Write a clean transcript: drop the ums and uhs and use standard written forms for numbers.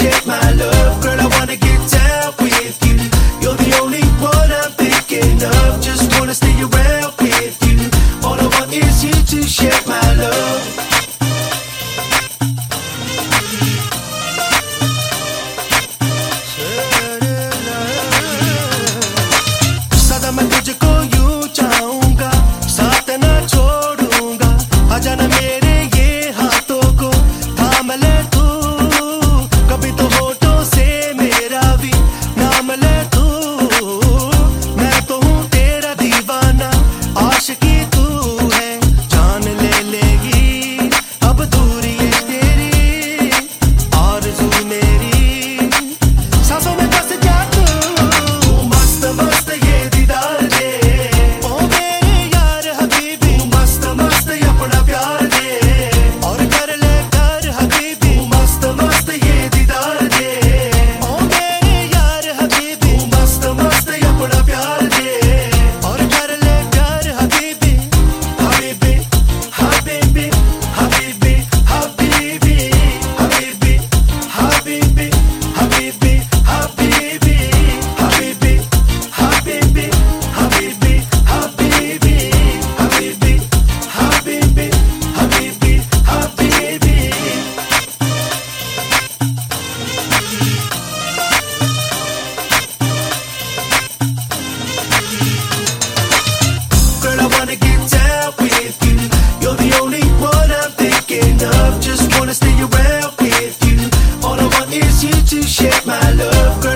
share my love. Girl, I wanna get down with you. You're the only one I'm thinking of. Just wanna stay around with you. All I want is you to share my love. सदा मैं तुझको यूं चाहूंगा, साथ ना छोड़ूंगा। आजा ना मेरे ये हाथों को थाम ले तू, कभी तो होठों से मेरा भी नाम ले तू। मैं तो हूँ तेरा दीवाना, आशिकी तू है, जान ले लेगी अब दूरी है तेरी, आरज़ू मेरी सांसों में बस जा तू। मस्त मस्त ये दीदार दे, ओ मेरे यार हबीबी, मस्त मस्त ये अपना प्यार दे, और कर ले कर हबीबी, मस्त मस्त ये दीदार दे, ओ मेरे यार हबीबी, मस्त मस्त ये अपना प्यार दे, और कर ले कर Habibi, Habibi Habibi Habibi Habibi Habibi Habibi Habibi Habibi Habibi Habibi Habibi Habibi Habibi Habibi Habibi Habibi. Girl, I wanna get down with you. You're the only one I'm thinking of. Just wanna stay around with you. All I want is you to share my love. Girl,